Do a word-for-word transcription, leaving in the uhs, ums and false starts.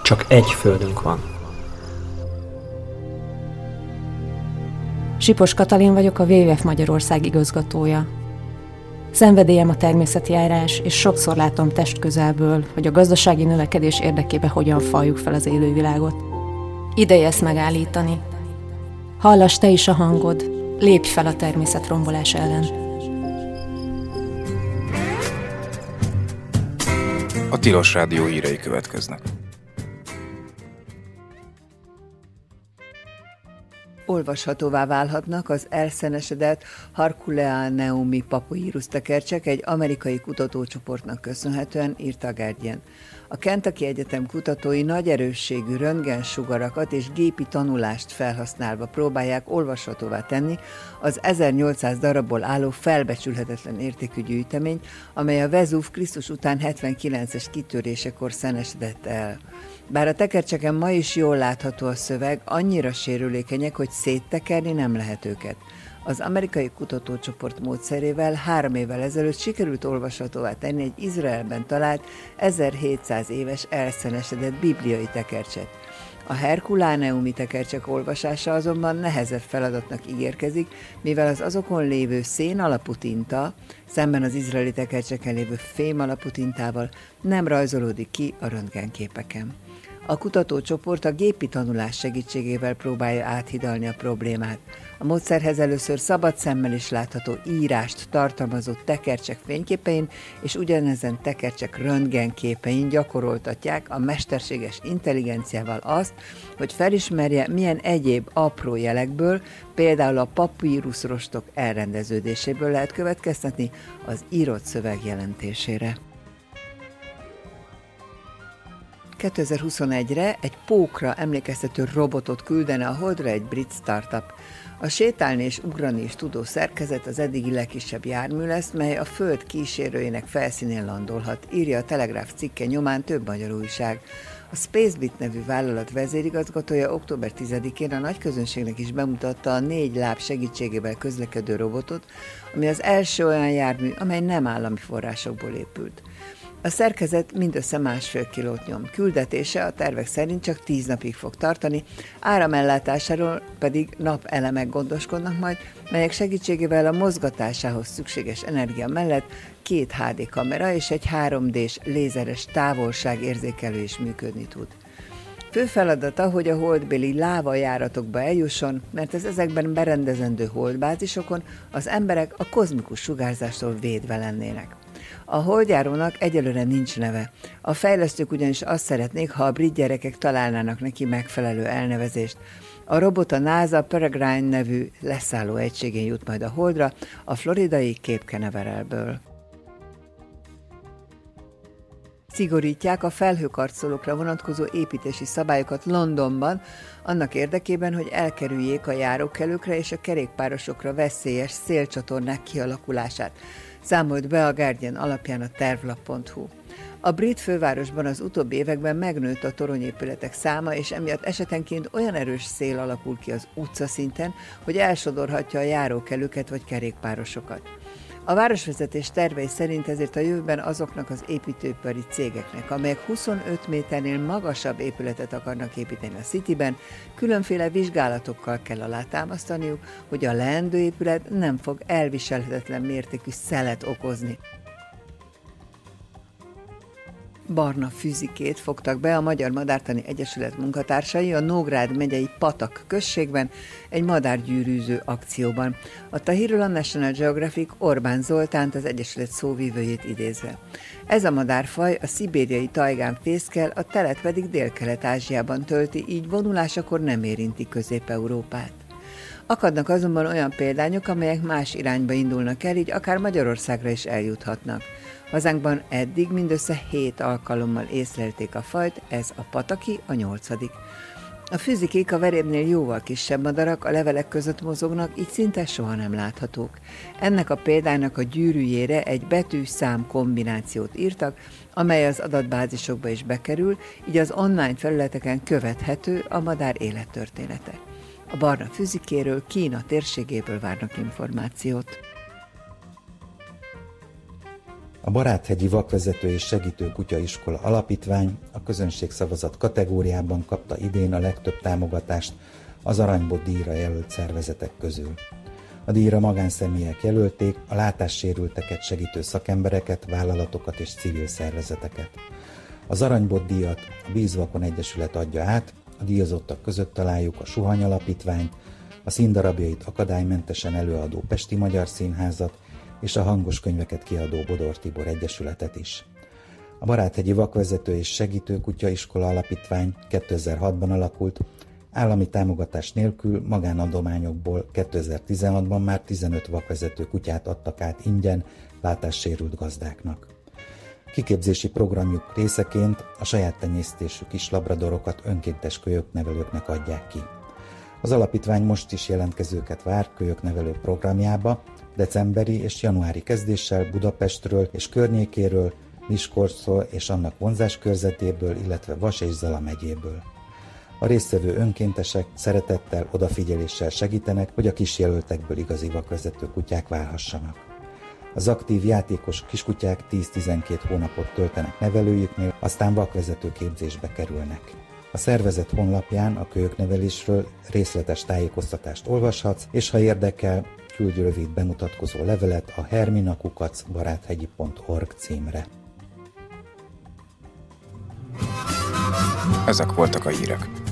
Csak egy földünk van. Sipos Katalin vagyok, a dupla vé vé ef Magyarország igazgatója. Szenvedélyem a természeti járás, és sokszor látom testközelből, hogy a gazdasági növekedés érdekében hogyan fajjuk fel az élővilágot. Ideje ezt megállítani. Hallass te is a hangod, lépj fel a természet rombolás ellen. A Tilos Rádió hírei következnek. Olvashatóvá válhatnak az elszenesedett Herculaneumi papírus-tekercsek egy amerikai kutatócsoportnak köszönhetően, írta a Guardian. A Kentucky Egyetem kutatói nagy erősségű röntgensugarakat és gépi tanulást felhasználva próbálják olvashatóvá tenni az ezernyolcszáz darabból álló felbecsülhetetlen értékű gyűjteményt, amely a Vezúv Krisztus után hetvenkilences kitörésekor szenesedett el. Bár a tekercseken ma is jól látható a szöveg, annyira sérülékenyek, hogy széttekerni nem lehet őket. Az amerikai kutatócsoport módszerével három évvel ezelőtt sikerült olvashatóvá tenni egy Izraelben talált ezerhétszáz éves elszenesedett bibliai tekercset. A Herculaneumi tekercsek olvasása azonban nehezebb feladatnak ígérkezik, mivel az azokon lévő szén alapú tinta, szemben az izraeli tekercseken lévő fém alapú tintával nem rajzolódik ki a röntgenképeken. A kutatócsoport a gépi tanulás segítségével próbálja áthidalni a problémát. A módszerhez először szabad szemmel is látható írást tartalmazó tekercsek fényképein és ugyanezen tekercsek röntgenképein gyakoroltatják a mesterséges intelligenciával azt, hogy felismerje, milyen egyéb apró jelekből, például a papírusrostok elrendeződéséből lehet következtetni az írott szöveg jelentésére. kétezer-huszonegyre egy pókra emlékeztető robotot küldene a Holdra egy brit startup. A sétálni és ugrani is tudó szerkezet az eddigi legkisebb jármű lesz, mely a Föld kísérőjének felszínén landolhat, írja a Telegráf cikke nyomán több magyar újság. A Spacebit nevű vállalat vezérigazgatója október tizedikén a nagyközönségnek is bemutatta a négy láb segítségével közlekedő robotot, ami az első olyan jármű, amely nem állami forrásokból épült. A szerkezet mindössze másfél kilót nyom, küldetése a tervek szerint csak tíz napig fog tartani, áramellátásáról pedig napelemek gondoskodnak majd, melyek segítségével a mozgatásához szükséges energia mellett két há dé kamera és egy három dés lézeres távolságérzékelő is működni tud. Fő feladata, hogy a holdbéli lávajáratokba eljusson, mert az ezekben berendezendő holdbázisokon az emberek a kozmikus sugárzástól védve lennének. A holdjárónak egyelőre nincs neve. A fejlesztők ugyanis azt szeretnék, ha a brit gyerekek találnának neki megfelelő elnevezést. A robot a NASA Peregrine nevű leszálló egységén jut majd a Holdra, a floridai Cape Canaveralből. Szigorítják a felhőkarcolókra vonatkozó építési szabályokat Londonban, annak érdekében, hogy elkerüljék a járókelőkre és a kerékpárosokra veszélyes szélcsatornák kialakulását, számolt be a Guardian alapján a tervlap pont hu. A brit fővárosban az utóbbi években megnőtt a toronyépületek száma, és emiatt esetenként olyan erős szél alakul ki az utcaszinten, hogy elsodorhatja a járókelőket vagy kerékpárosokat. A városvezetés tervei szerint ezért a jövőben azoknak az építőipari cégeknek, amelyek huszonöt méternél magasabb épületet akarnak építeni a Cityben, különféle vizsgálatokkal kell alátámasztaniuk, hogy a leendő épület nem fog elviselhetetlen mértékű szelet okozni. Barna füzikét fogtak be a Magyar Madártani Egyesület munkatársai a Nógrád megyei Patak községben egy madárgyűrűző akcióban. A Tahirről a National Geographic Orbán Zoltánt, az Egyesület szóvivőjét idézve. Ez a madárfaj a szibériai tajgán fészkel, a telet pedig Délkelet-Ázsiában tölti, így vonulásakor nem érinti Közép-Európát. Akadnak azonban olyan példányok, amelyek más irányba indulnak el, így akár Magyarországra is eljuthatnak. Hazánkban eddig mindössze hét alkalommal észlelték a fajt, ez a pataki a nyolcadik. A füzikék a verébnél jóval kisebb madarak, a levelek között mozognak, így szinte soha nem láthatók. Ennek a példának a gyűrűjére egy betű-szám kombinációt írtak, amely az adatbázisokba is bekerül, így az online felületeken követhető a madár élettörténete. A barna füzikéről Kína térségéből várnak információt. A Baráthegyi Vakvezető és Segítő Kutyaiskola Alapítvány a közönségszavazat kategóriában kapta idén a legtöbb támogatást az Aranybot díjra jelölt szervezetek közül. A díjra magánszemélyek jelölték a látássérülteket segítő szakembereket, vállalatokat és civil szervezeteket. Az Aranybot díjat a Bízvakon Egyesület adja át, a díjazottak között találjuk a Suhany Alapítványt, a színdarabjait akadálymentesen előadó Pesti Magyar Színházat és a hangos könyveket kiadó Bodor Tibor Egyesületet is. A Baráthegyi Vakvezető és Segítő Kutyaiskola Alapítvány kétezer-hatban alakult, állami támogatás nélkül magánadományokból kétezer-tizenhatban már tizenöt vakvezető kutyát adtak át ingyen látássérült gazdáknak. Kiképzési programjuk részeként a saját tenyésztésű kis labradorokat önkéntes kölyöknevelőknek adják ki. Az alapítvány most is jelentkezőket vár kölyöknevelő programjába, decemberi és januári kezdéssel Budapestről és környékéről, Miskolcról és annak vonzás körzetéből, illetve Vas és Zala megyéből. A résztvevő önkéntesek szeretettel, odafigyeléssel segítenek, hogy a kisjelöltekből igazi vakvezető kutyák válhassanak. Az aktív játékos kiskutyák tíz-tizenkét hónapot töltenek nevelőjüknél, aztán vakvezető képzésbe kerülnek. A szervezet honlapján a kölyöknevelésről részletes tájékoztatást olvashatsz, és ha érdekel, küldj rövid bemutatkozó levelet a hermina kukac baráthegyi pont org címre. Ezek voltak a hírek.